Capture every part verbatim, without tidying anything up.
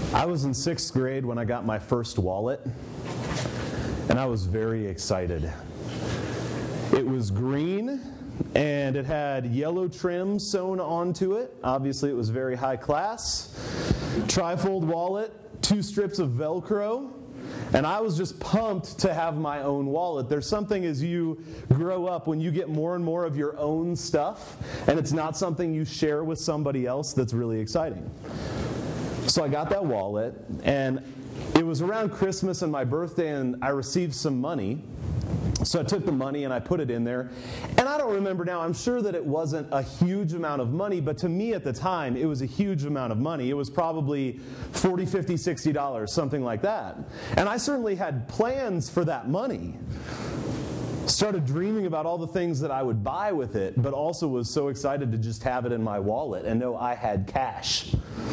I was in sixth grade when I got my first wallet, and I was very excited. It was green, and it had yellow trim sewn onto it. Obviously, it was very high class. Trifold wallet, two strips of Velcro, and I was just pumped to have my own wallet. There's something as you grow up when you get more and more of your own stuff, and it's not something you share with somebody else, that's really exciting. So I got that wallet, and it was around Christmas and my birthday, and I received some money. So I took the money and I put it in there. And I don't remember now, I'm sure that it wasn't a huge amount of money, but to me at the time, it was a huge amount of money. It was probably forty dollars, fifty dollars, sixty dollars, something like that. And I certainly had plans for that money. Started dreaming about all the things that I would buy with it, but also was so excited to just have it in my wallet and know I had cash.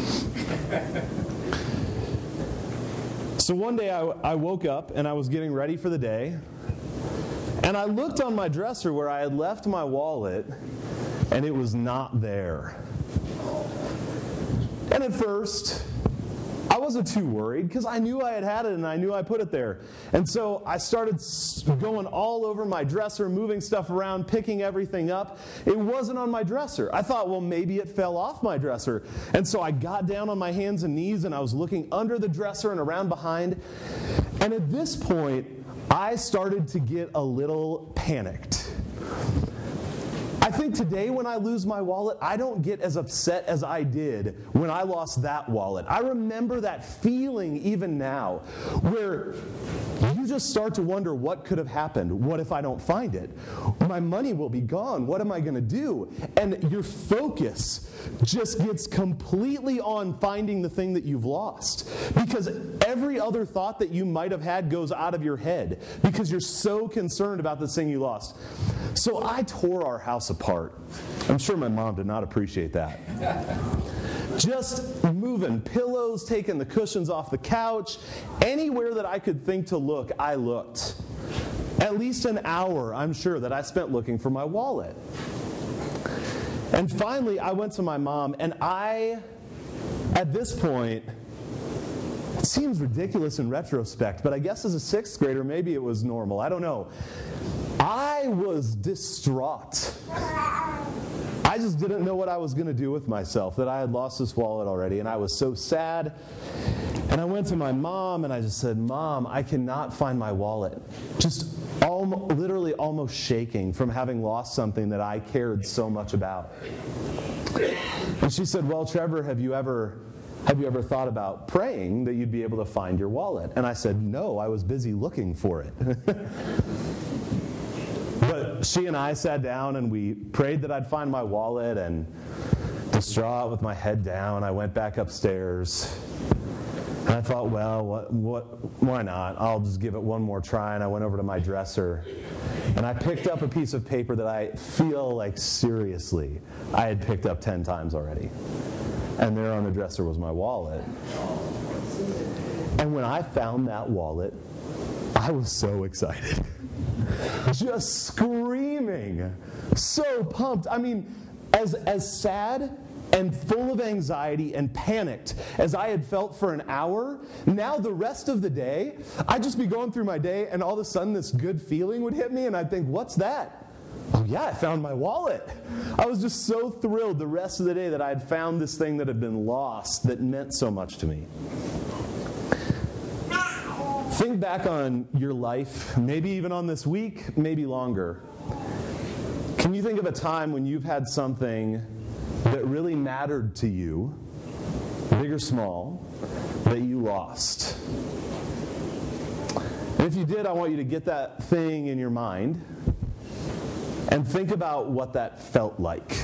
So one day I, I woke up and I was getting ready for the day, and I looked on my dresser where I had left my wallet, and it was not there. And at first, I wasn't too worried because I knew I had had it and I knew I put it there. And so I started going all over my dresser, moving stuff around, picking everything up. It wasn't on my dresser. I thought, well, maybe it fell off my dresser. And so I got down on my hands and knees and I was looking under the dresser and around behind. And at this point, I started to get a little panicked. I think today when I lose my wallet, I don't get as upset as I did when I lost that wallet. I remember that feeling even now, where you just start to wonder what could have happened. What if I don't find it? My money will be gone. What am I going to do? And your focus just gets completely on finding the thing that you've lost, because every other thought that you might have had goes out of your head because you're so concerned about this thing you lost. So I tore our house apart. I'm sure my mom did not appreciate that. Just moving pillows, taking the cushions off the couch, anywhere that I could think to look, I looked. At least an hour, I'm sure, that I spent looking for my wallet. And finally, I went to my mom, and I, at this point, it seems ridiculous in retrospect, but I guess as a sixth grader, maybe it was normal. I don't know. I was distraught. I just didn't know what I was going to do with myself, that I had lost this wallet already, and I was so sad. And I went to my mom, and I just said, Mom, I cannot find my wallet. Just almost, literally almost shaking from having lost something that I cared so much about. And she said, well, Trevor, have you ever... Have you ever thought about praying that you'd be able to find your wallet? And I said, no, I was busy looking for it. But she and I sat down and we prayed that I'd find my wallet, and distraught with my head down, I went back upstairs. And I thought, well, what, what, why not? I'll just give it one more try. And I went over to my dresser and I picked up a piece of paper that I feel like seriously I had picked up ten times already. And there on the dresser was my wallet. And when I found that wallet, I was so excited. Just screaming. So pumped. I mean, as, as sad and full of anxiety and panicked as I had felt for an hour, now the rest of the day, I'd just be going through my day and all of a sudden this good feeling would hit me and I'd think, what's that? Oh yeah, I found my wallet. I was just so thrilled the rest of the day that I had found this thing that had been lost that meant so much to me. Think back on your life, maybe even on this week, maybe longer. Can you think of a time when you've had something that really mattered to you, big or small, that you lost? And if you did, I want you to get that thing in your mind and think about what that felt like.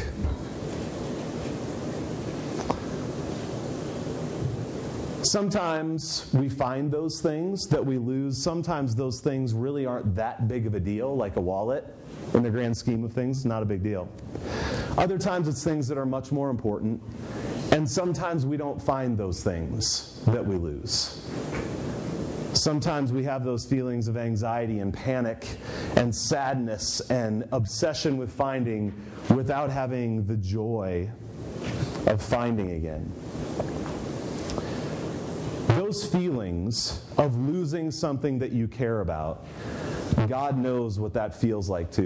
Sometimes we find those things that we lose. Sometimes those things really aren't that big of a deal, like a wallet. In the grand scheme of things, not a big deal. Other times it's things that are much more important. And sometimes we don't find those things that we lose. Sometimes we have those feelings of anxiety and panic and sadness and obsession with finding without having the joy of finding again. those feelings of losing something that you care about, God knows what that feels like too.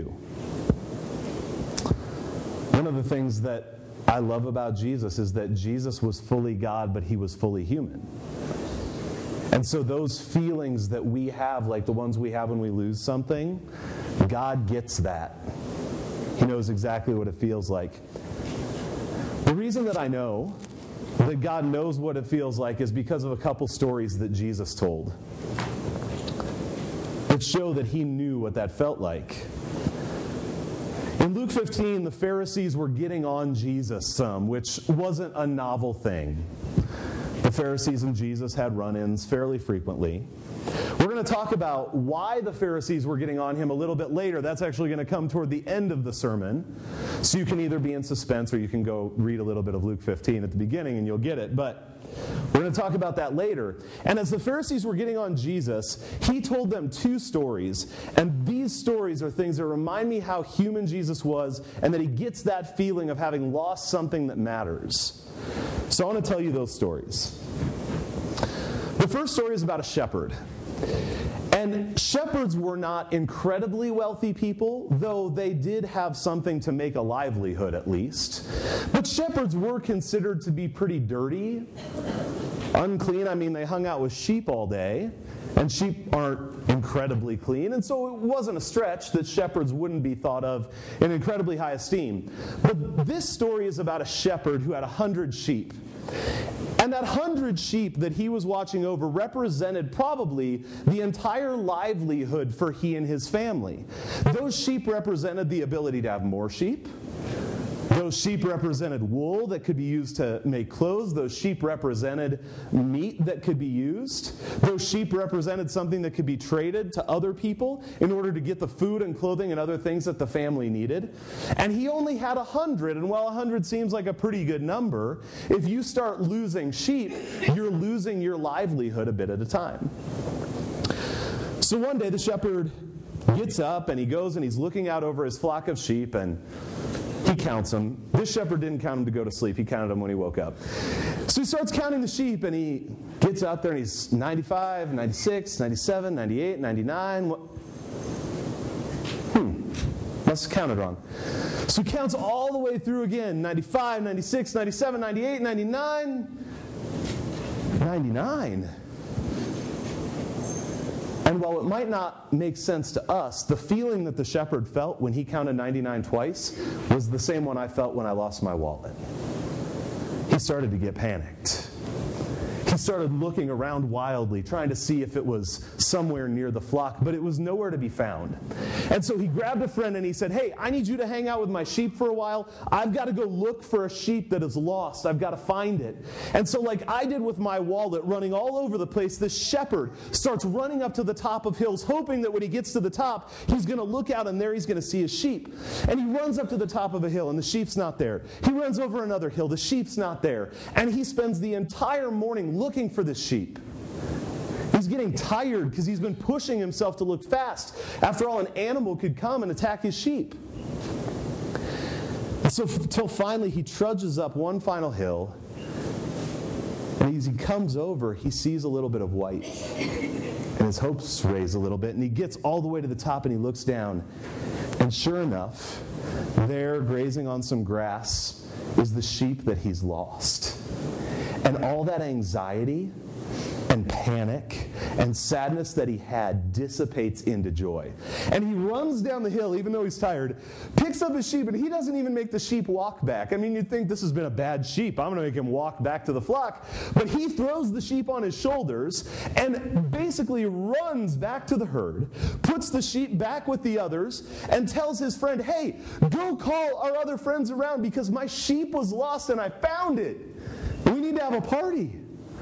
One of the things that I love about Jesus is that Jesus was fully God, but he was fully human. And so those feelings that we have, like the ones we have when we lose something, God gets that. He knows exactly what it feels like. The reason that I know that God knows what it feels like is because of a couple stories that Jesus told that show that he knew what that felt like. In Luke fifteen, the Pharisees were getting on Jesus some, which wasn't a novel thing. The Pharisees and Jesus had run-ins fairly frequently. We're going to talk about why the Pharisees were getting on him a little bit later. That's actually going to come toward the end of the sermon. So you can either be in suspense or you can go read a little bit of Luke fifteen at the beginning and you'll get it. But we're going to talk about that later. And as the Pharisees were getting on Jesus, he told them two stories. And these stories are things that remind me how human Jesus was and that he gets that feeling of having lost something that matters. So I want to tell you those stories. The first story is about a shepherd. And shepherds were not incredibly wealthy people, though they did have something to make a livelihood at least. But shepherds were considered to be pretty dirty, unclean. I mean, they hung out with sheep all day, and sheep aren't incredibly clean. And so it wasn't a stretch that shepherds wouldn't be thought of in incredibly high esteem. But this story is about a shepherd who had a hundred sheep. And that hundred sheep that he was watching over represented probably the entire livelihood for he and his family. Those sheep represented the ability to have more sheep. Those sheep represented wool that could be used to make clothes. Those sheep represented meat that could be used. Those sheep represented something that could be traded to other people in order to get the food and clothing and other things that the family needed. And he only had a hundred, and while a hundred seems like a pretty good number, if you start losing sheep, you're losing your livelihood a bit at a time. So one day the shepherd gets up and he goes and he's looking out over his flock of sheep and he counts them. This shepherd didn't count them to go to sleep. He counted them when he woke up. So he starts counting the sheep, and he gets out there, and he's ninety-five, ninety-six, ninety-seven, ninety-eight, ninety-nine. Hmm. Must have counted wrong. So he counts all the way through again. ninety-five, ninety-six, ninety-seven, ninety-eight, ninety-nine. ninety-nine. And while it might not make sense to us, the feeling that the shepherd felt when he counted ninety-nine twice was the same one I felt when I lost my wallet. He started to get panicked. He started looking around wildly, trying to see if it was somewhere near the flock, but it was nowhere to be found. And so he grabbed a friend and he said, "Hey, I need you to hang out with my sheep for a while. I've got to go look for a sheep that is lost. I've got to find it." And so like I did with my wallet, running all over the place, this shepherd starts running up to the top of hills, hoping that when he gets to the top, he's going to look out and there he's going to see his sheep. And he runs up to the top of a hill and the sheep's not there. He runs over another hill, the sheep's not there. And he spends the entire morning looking for this sheep. He's getting tired because he's been pushing himself to look fast. After all, an animal could come and attack his sheep. And so until finally he trudges up one final hill, and as he comes over, he sees a little bit of white. And his hopes raise a little bit, and he gets all the way to the top and he looks down. And sure enough, there, grazing on some grass, is the sheep that he's lost. And all that anxiety and panic and sadness that he had dissipates into joy. And he runs down the hill, even though he's tired, picks up his sheep, and he doesn't even make the sheep walk back. I mean, you'd think this has been a bad sheep. I'm going to make him walk back to the flock. But he throws the sheep on his shoulders and basically runs back to the herd, puts the sheep back with the others, and tells his friend, "Hey, go call our other friends around because my sheep was lost and I found it. We need to have a party."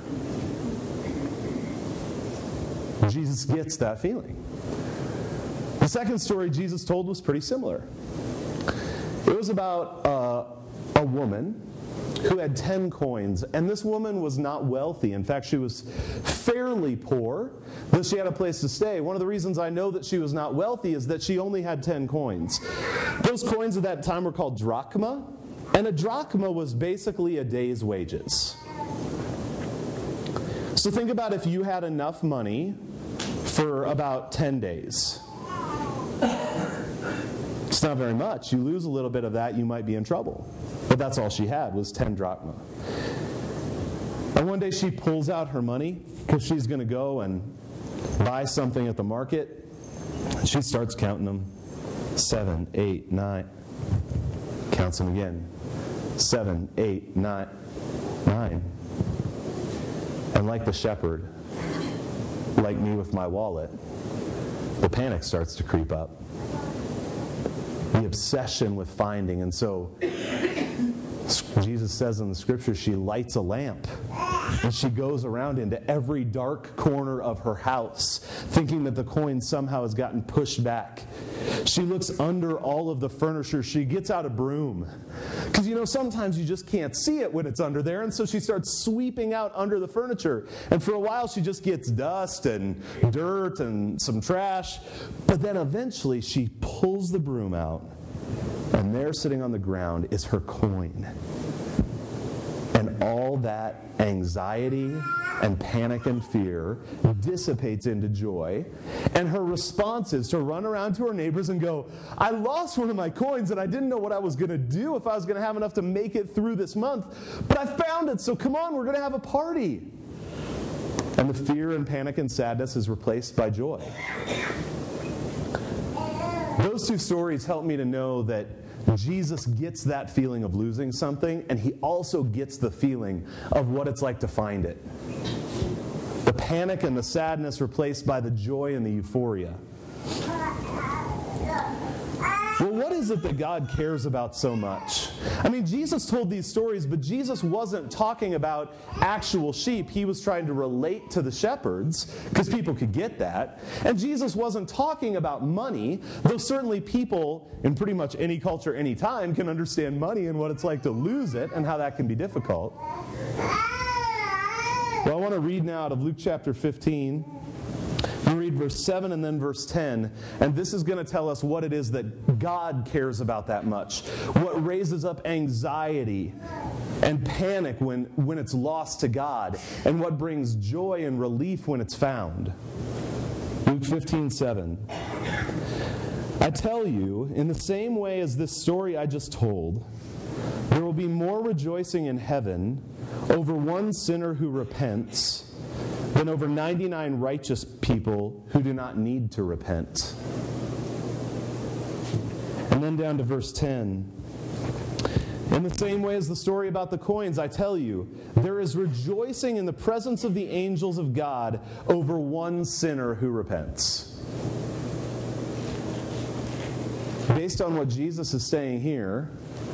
Jesus gets that feeling. The second story Jesus told was pretty similar. It was about uh, a woman who had ten coins, and this woman was not wealthy. In fact, she was fairly poor, but she had a place to stay. One of the reasons I know that she was not wealthy is that she only had ten coins. Those coins at that time were called drachma, and a drachma was basically a day's wages. So think about if you had enough money for about ten days. It's not very much. You lose a little bit of that, you might be in trouble. But that's all she had, was ten drachma. And one day she pulls out her money because she's going to go and buy something at the market. She starts counting them. Seven, eight, nine. Counts them again. Seven, eight, nine. Nine. And like the shepherd, like me with my wallet, the panic starts to creep up. The obsession with finding. And so Jesus says in the scripture, she lights a lamp and she goes around into every dark corner of her house, thinking that the coin somehow has gotten pushed back. She looks under all of the furniture. She gets out a broom. Because, you know, sometimes you just can't see it when it's under there, and so she starts sweeping out under the furniture. And for a while she just gets dust and dirt and some trash. But then eventually she pulls the broom out, and there sitting on the ground is her coin. And all that anxiety and panic and fear dissipates into joy. And her response is to run around to her neighbors and go, I lost one of my coins and I didn't know what I was going to do, if I was going to have enough to make it through this month. But I found it, so come on, we're going to have a party. And the fear and panic and sadness is replaced by joy. Those two stories help me to know that Jesus gets that feeling of losing something, and he also gets the feeling of what it's like to find it. The panic and the sadness replaced by the joy and the euphoria. Well, what is it that God cares about so much? I mean, Jesus told these stories, but Jesus wasn't talking about actual sheep. He was trying to relate to the shepherds, because people could get that. And Jesus wasn't talking about money, though certainly people in pretty much any culture, any time, can understand money and what it's like to lose it and how that can be difficult. Well, I want to read now out of Luke chapter fifteen. We read verse seven and then verse ten, and this is going to tell us what it is that God cares about that much. What raises up anxiety and panic when, when it's lost to God, and what brings joy and relief when it's found. Luke fifteen seven. I tell you, in the same way as this story I just told, there will be more rejoicing in heaven over one sinner who repents than over ninety-nine righteous people who do not need to repent. And then down to verse ten. In the same way as the story about the coins, I tell you, there is rejoicing in the presence of the angels of God over one sinner who repents. Based on what Jesus is saying here,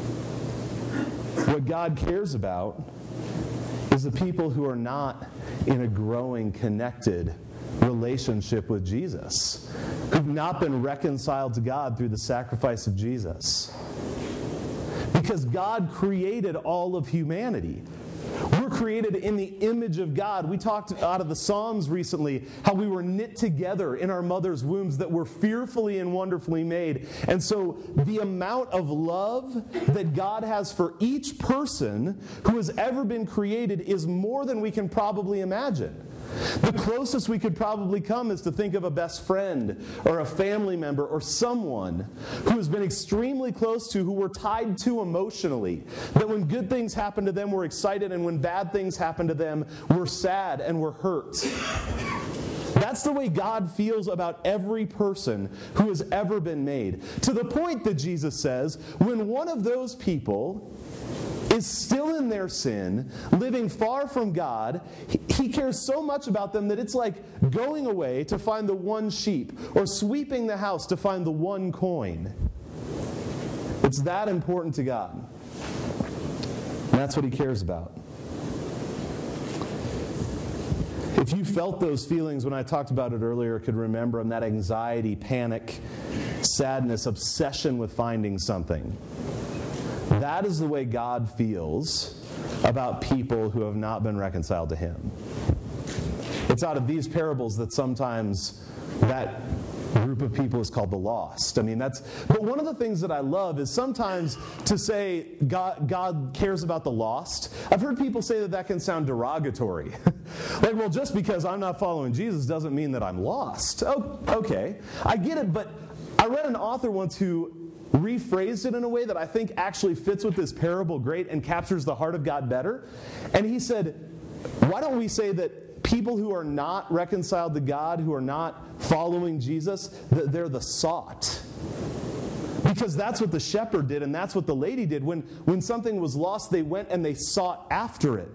what God cares about is the people who are not in a growing, connected relationship with Jesus, who've not been reconciled to God through the sacrifice of Jesus. Because God created all of humanity. We're created in the image of God. We talked out of the Psalms recently how we were knit together in our mother's wombs, that we're fearfully and wonderfully made. And so the amount of love that God has for each person who has ever been created is more than we can probably imagine. The closest we could probably come is to think of a best friend or a family member or someone who has been extremely close to, who we're tied to emotionally. That when good things happen to them, we're excited, and when bad things happen to them, we're sad and we're hurt. That's the way God feels about every person who has ever been made. To the point that Jesus says, when one of those people is still in their sin, living far from God, he cares so much about them that it's like going away to find the one sheep, or sweeping the house to find the one coin. It's that important to God. And that's what he cares about. If you felt those feelings when I talked about it earlier, could remember them, that anxiety, panic, sadness, obsession with finding something. That is the way God feels about people who have not been reconciled to him. It's out of these parables that sometimes that group of people is called the lost. I mean, that's, but one of the things that I love is sometimes to say God, God cares about the lost. I've heard people say that that can sound derogatory. Like, well, just because I'm not following Jesus doesn't mean that I'm lost. Oh, okay, I get it, but I read an author once who rephrased it in a way that I think actually fits with this parable great and captures the heart of God better. And he said, why don't we say that people who are not reconciled to God, who are not following Jesus, that they're the sought? Because that's what the shepherd did, and that's what the lady did. When, when something was lost, they went and they sought after it.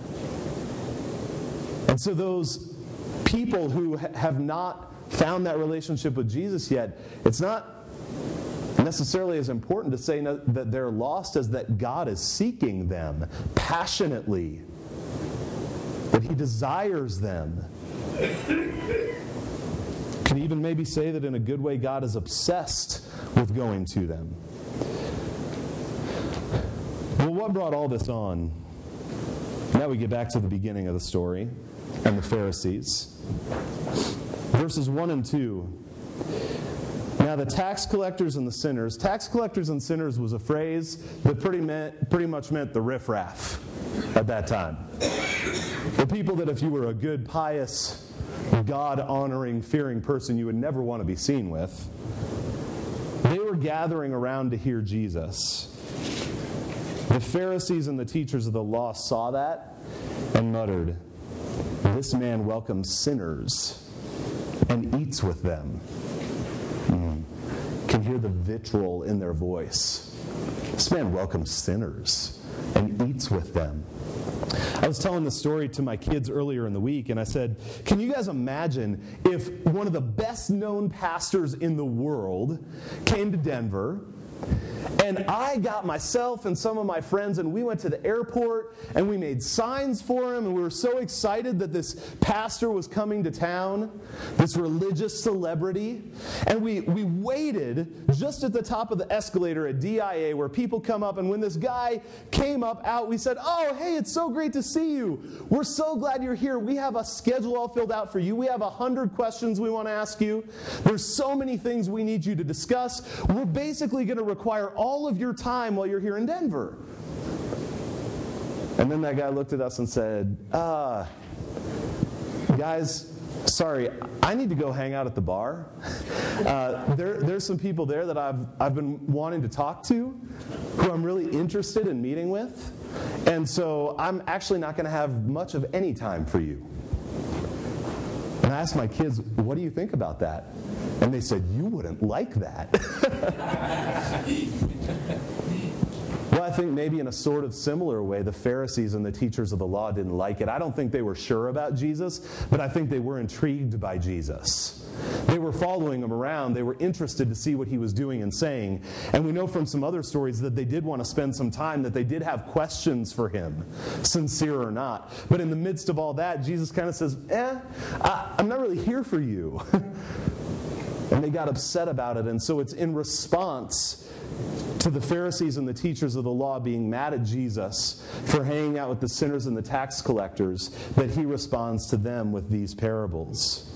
And so those people who ha- have not found that relationship with Jesus yet, it's not necessarily as important to say no, that they're lost as that God is seeking them passionately, that He desires them. Could even maybe say that in a good way God is obsessed with going to them. Well, what brought all this on? Now we get back to the beginning of the story and the Pharisees. Verses one and two. Now the tax collectors and the sinners. Tax collectors and sinners was a phrase that pretty, meant, pretty much meant the riffraff at that time. The people that if you were a good, pious, God-honoring, fearing person you would never want to be seen with. They were gathering around to hear Jesus. The Pharisees and the teachers of the law saw that and muttered, "This man welcomes sinners and eats with them." Mm. Can hear the vitriol in their voice. This man welcomes sinners and eats with them. I was telling the story to my kids earlier in the week, and I said, can you guys imagine if one of the best-known pastors in the world came to Denver, and I got myself and some of my friends, and we went to the airport, and we made signs for him, and we were so excited that this pastor was coming to town, this religious celebrity, and we, we waited just at the top of the escalator at D I A where people come up, and when this guy came up out, we said, "Oh, hey, it's so great to see you. We're so glad you're here. We have a schedule all filled out for you. We have a hundred questions we want to ask you. There's so many things we need you to discuss. We're basically going to require all of your time while you're here in Denver." And then that guy looked at us and said, uh, guys, sorry, I need to go hang out at the bar. Uh, there, there's some people there that I've, I've been wanting to talk to, who I'm really interested in meeting with, and so I'm actually not going to have much of any time for you. And I asked my kids, what do you think about that? And they said, you wouldn't like that. Well, I think maybe in a sort of similar way, the Pharisees and the teachers of the law didn't like it. I don't think they were sure about Jesus, but I think they were intrigued by Jesus. They were following him around. They were interested to see what he was doing and saying. And we know from some other stories that they did want to spend some time, that they did have questions for him, sincere or not. But in the midst of all that, Jesus kind of says, eh, I, I'm not really here for you. And they got upset about it. And so it's in response to the Pharisees and the teachers of the law being mad at Jesus for hanging out with the sinners and the tax collectors that he responds to them with these parables.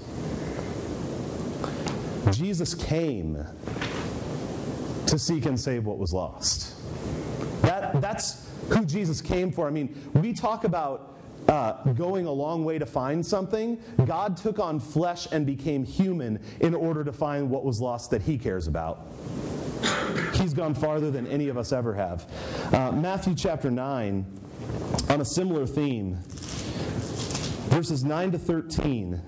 Jesus came to seek and save what was lost. That, that's who Jesus came for. I mean, we talk about Uh, going a long way to find something. God took on flesh and became human in order to find what was lost that he cares about. He's gone farther than any of us ever have. Uh, Matthew chapter nine, on a similar theme, verses nine to thirteen.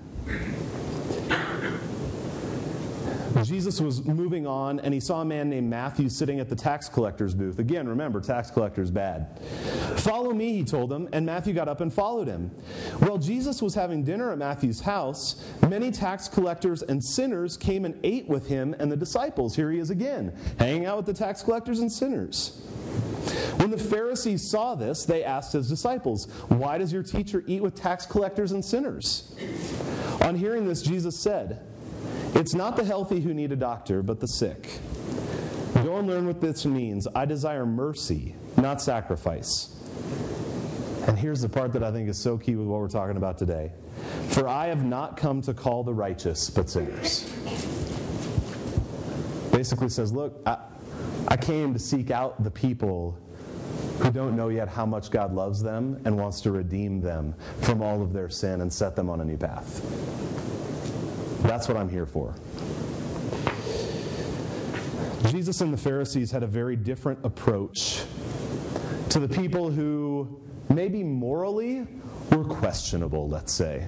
Jesus was moving on, and he saw a man named Matthew sitting at the tax collector's booth. Again, remember, tax collector's bad. "Follow me," he told him, and Matthew got up and followed him. While Jesus was having dinner at Matthew's house, many tax collectors and sinners came and ate with him and the disciples. Here he is again, hanging out with the tax collectors and sinners. When the Pharisees saw this, they asked his disciples, "Why does your teacher eat with tax collectors and sinners?" On hearing this, Jesus said, "It's not the healthy who need a doctor, but the sick. Go and learn what this means. I desire mercy, not sacrifice." And here's the part that I think is so key with what we're talking about today. "For I have not come to call the righteous, but sinners." Basically says, look, I, I came to seek out the people who don't know yet how much God loves them and wants to redeem them from all of their sin and set them on a new path. That's what I'm here for. Jesus and the Pharisees had a very different approach to the people who maybe morally were questionable, let's say.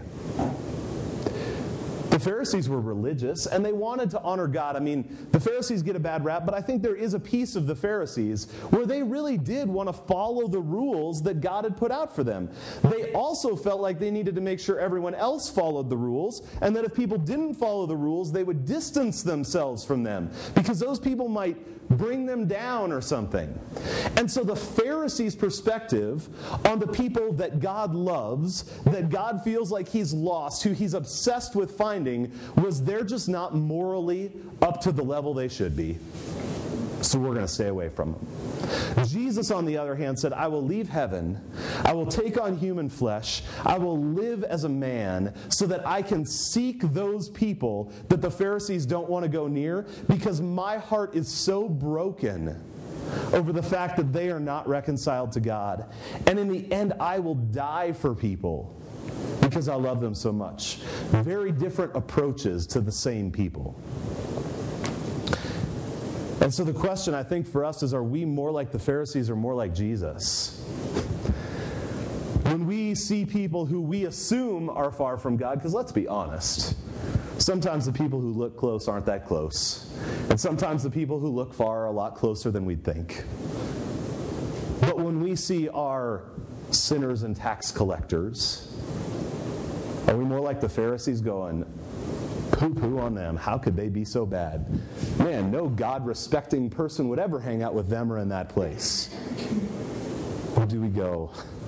The Pharisees were religious, and they wanted to honor God. I mean, the Pharisees get a bad rap, but I think there is a piece of the Pharisees where they really did want to follow the rules that God had put out for them. They also felt like they needed to make sure everyone else followed the rules, and that if people didn't follow the rules, they would distance themselves from them, because those people might bring them down or something. And so the Pharisees' perspective on the people that God loves, that God feels like He's lost, who He's obsessed with finding, was they're just not morally up to the level they should be. So we're going to stay away from them. Jesus, on the other hand, said, I will leave heaven, I will take on human flesh, I will live as a man so that I can seek those people that the Pharisees don't want to go near, because my heart is so broken over the fact that they are not reconciled to God. And in the end, I will die for people because I love them so much. Very different approaches to the same people. And so the question, I think, for us is, are we more like the Pharisees or more like Jesus? When we see people who we assume are far from God, because let's be honest, sometimes the people who look close aren't that close. And sometimes the people who look far are a lot closer than we'd think. But when we see our sinners and tax collectors, are we more like the Pharisees going, poo-poo on them, how could they be so bad? Man, no God-respecting person would ever hang out with them or in that place. Or do we go,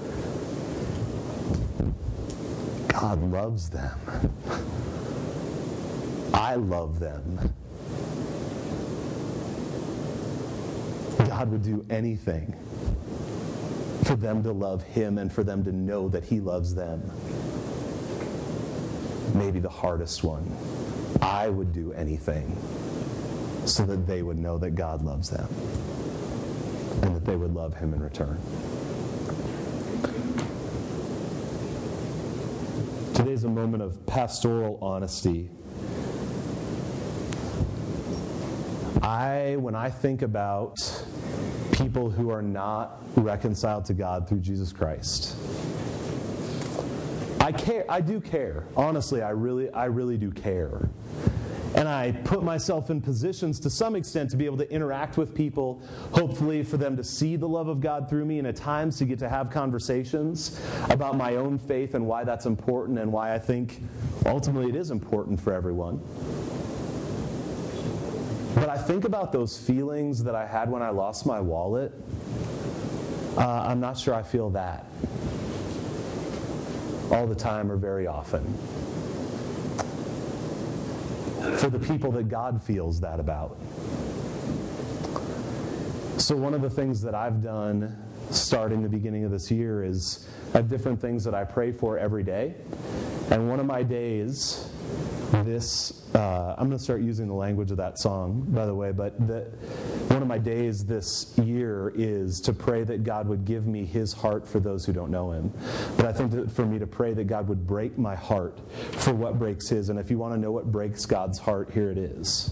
God loves them. I love them. God would do anything for them to love Him and for them to know that He loves them. Maybe the hardest one. I would do anything so that they would know that God loves them and that they would love Him in return. Today's a moment of pastoral honesty. I, when I think about people who are not reconciled to God through Jesus Christ, I care. I do care. Honestly, I really, I really do care. And I put myself in positions to some extent to be able to interact with people, hopefully for them to see the love of God through me, and at times to get to have conversations about my own faith and why that's important and why I think ultimately it is important for everyone. But I think about those feelings that I had when I lost my wallet. Uh, I'm not sure I feel that all the time or very often. For the people that God feels that about. So one of the things that I've done starting the beginning of this year is I have different things that I pray for every day. And one of my days, this, uh, I'm going to start using the language of that song, by the way, but the, one of my days this year is to pray that God would give me His heart for those who don't know Him. But I think that for me to pray that God would break my heart for what breaks His. And if you want to know what breaks God's heart, here it is.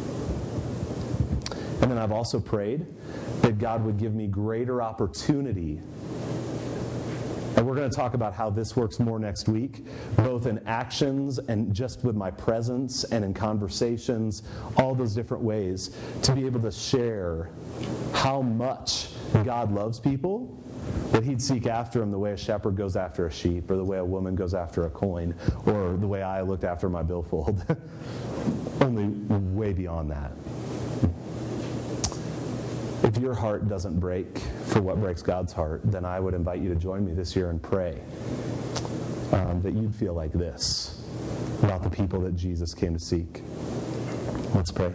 And then I've also prayed that God would give me greater opportunity. And we're going to talk about how this works more next week, both in actions and just with my presence and in conversations, all those different ways, to be able to share how much God loves people, that He'd seek after them the way a shepherd goes after a sheep, or the way a woman goes after a coin, or the way I looked after my billfold. Only way beyond that. If your heart doesn't break for what breaks God's heart, then I would invite you to join me this year and pray um, that you'd feel like this about the people that Jesus came to seek. Let's pray.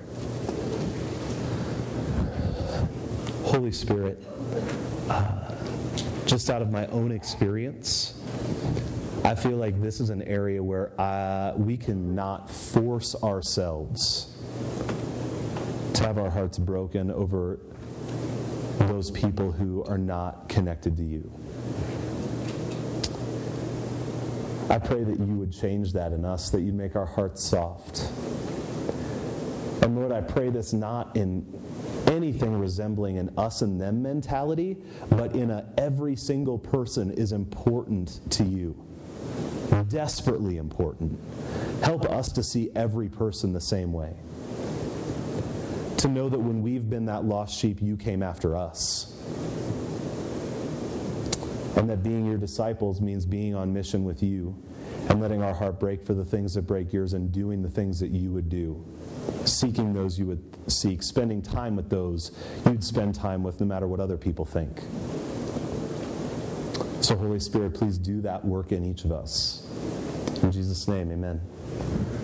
Holy Spirit, uh, just out of my own experience, I feel like this is an area where uh, we cannot force ourselves to have our hearts broken over those people who are not connected to you. I pray that you would change that in us, that you'd make our hearts soft. And Lord, I pray this not in anything resembling an us and them mentality, but in a every single person is important to you. Desperately important. Help us to see every person the same way. To know that when we've been that lost sheep, you came after us. And that being your disciples means being on mission with you and letting our heart break for the things that break yours and doing the things that you would do. Seeking those you would seek, spending time with those you'd spend time with no matter what other people think. So Holy Spirit, please do that work in each of us. In Jesus' name, amen.